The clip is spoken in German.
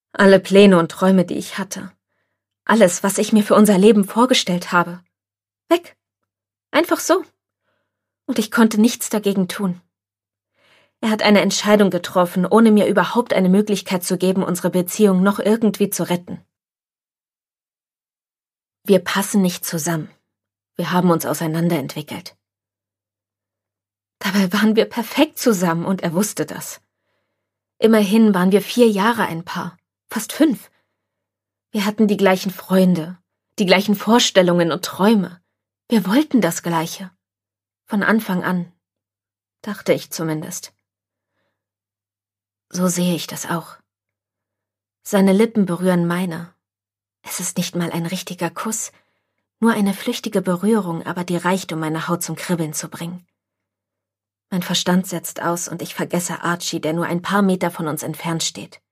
Alle Pläne und Träume, die ich hatte. Alles, was ich mir für unser Leben vorgestellt habe. Weg. Einfach so. Und ich konnte nichts dagegen tun. Er hat eine Entscheidung getroffen, ohne mir überhaupt eine Möglichkeit zu geben, unsere Beziehung noch irgendwie zu retten. Wir passen nicht zusammen. Wir haben uns auseinanderentwickelt. Dabei waren wir perfekt zusammen und er wusste das. Immerhin waren wir 4 Jahre ein Paar, fast 5. Wir hatten die gleichen Freunde, die gleichen Vorstellungen und Träume. Wir wollten das Gleiche. Von Anfang an. Dachte ich zumindest. So sehe ich das auch. Seine Lippen berühren meine. Es ist nicht mal ein richtiger Kuss, nur eine flüchtige Berührung, aber die reicht, um meine Haut zum Kribbeln zu bringen. Mein Verstand setzt aus und ich vergesse Archie, der nur ein paar Meter von uns entfernt steht.